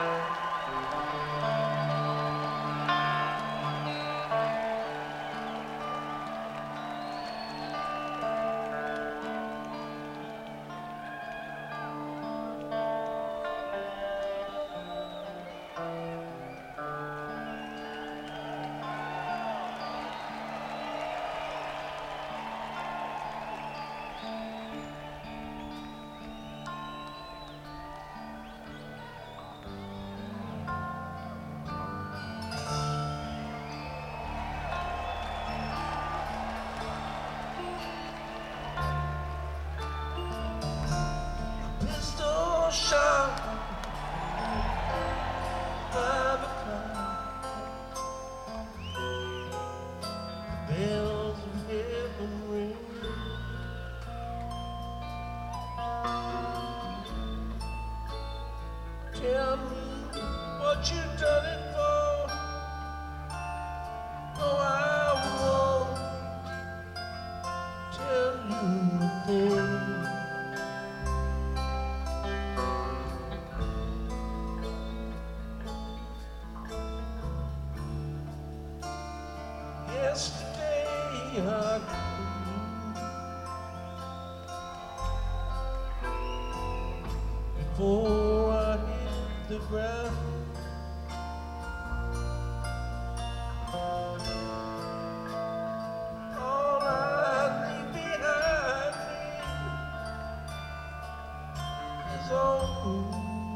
Pistol shot by the crowd, bells of heaven ring. Tell me what you done it for. Oh, I won't tell you a thing. Yesterday I before I hit the ground. All I leave behind me is old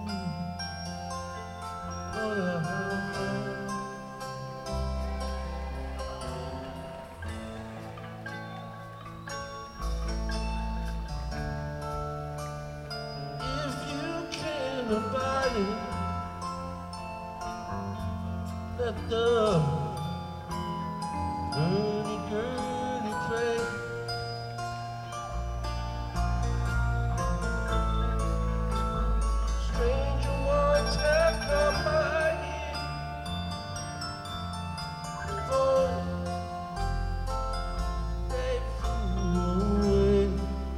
what a home. Nobody let the gurney play. Stranger ones have come by here before they flew away.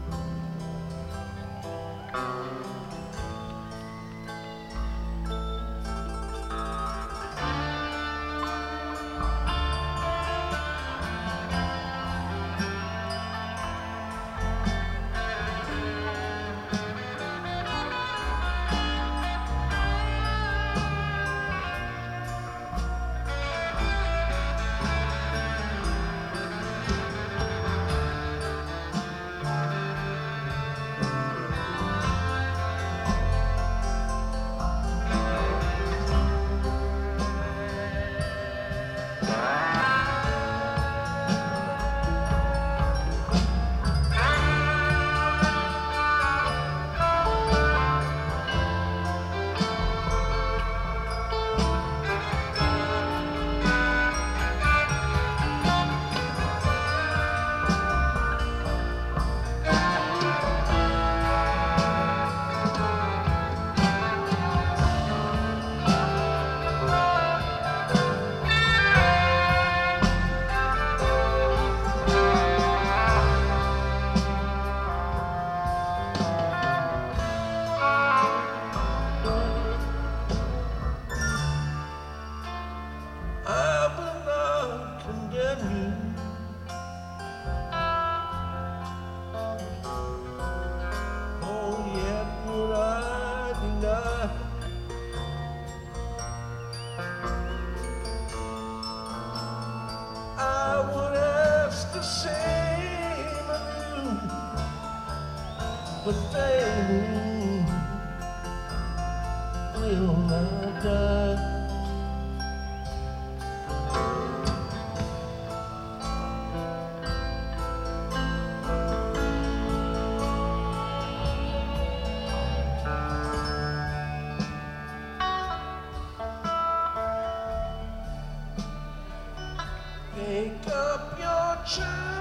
But they will not die. Make up your child.